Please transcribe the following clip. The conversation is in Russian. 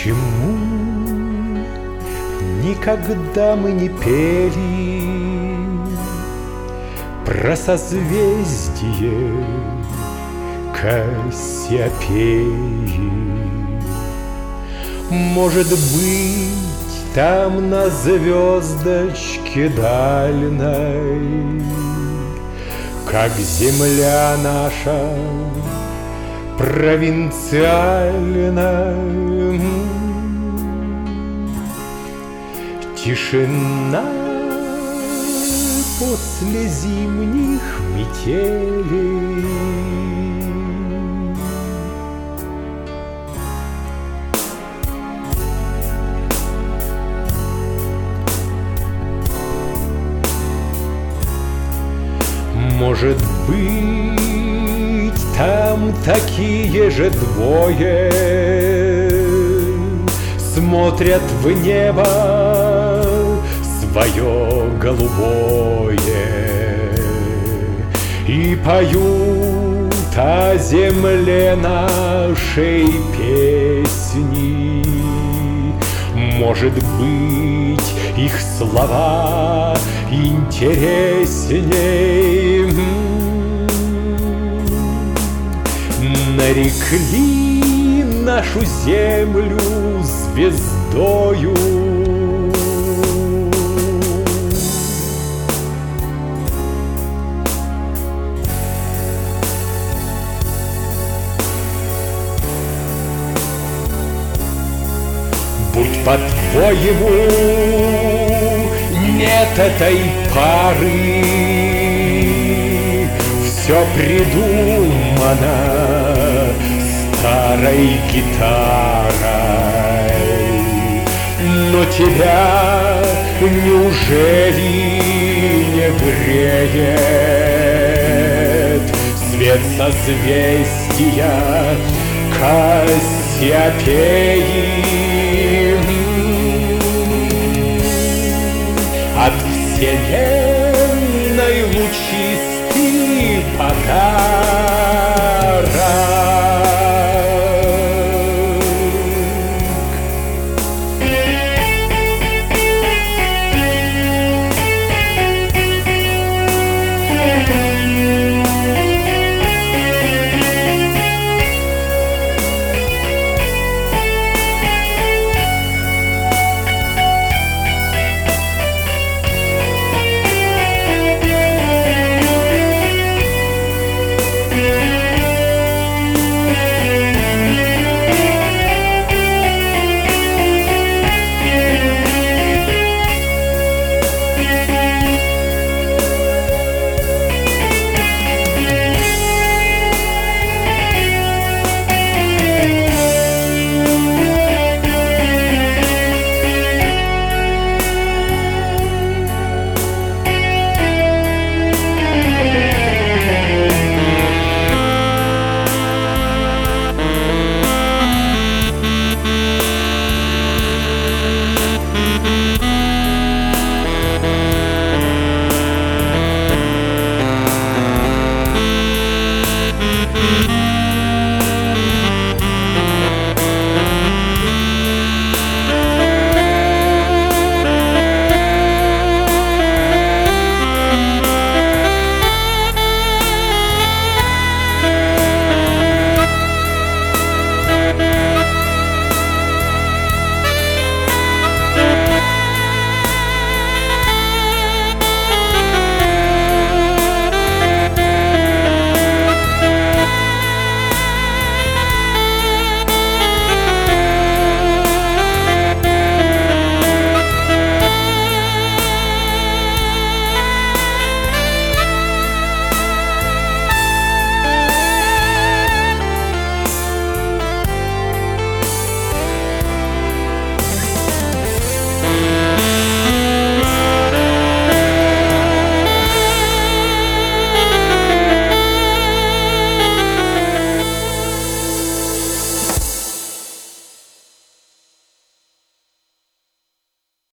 Почему никогда мы не пели про созвездие Кассиопеи? Может быть, там на звездочке дальной, как земля наша провинциальная, тишина после зимних метелей. Может быть, там такие же двое смотрят в небо свое голубое и поют о земле нашей песни. Может быть, их слова интересней. Нарекли нашу землю звездою. Будь по-твоему нет этой пары, все придумано старой гитарой. Но тебя неужели не греет свет созвездия Кассиопеи? От вселенной лучистый поток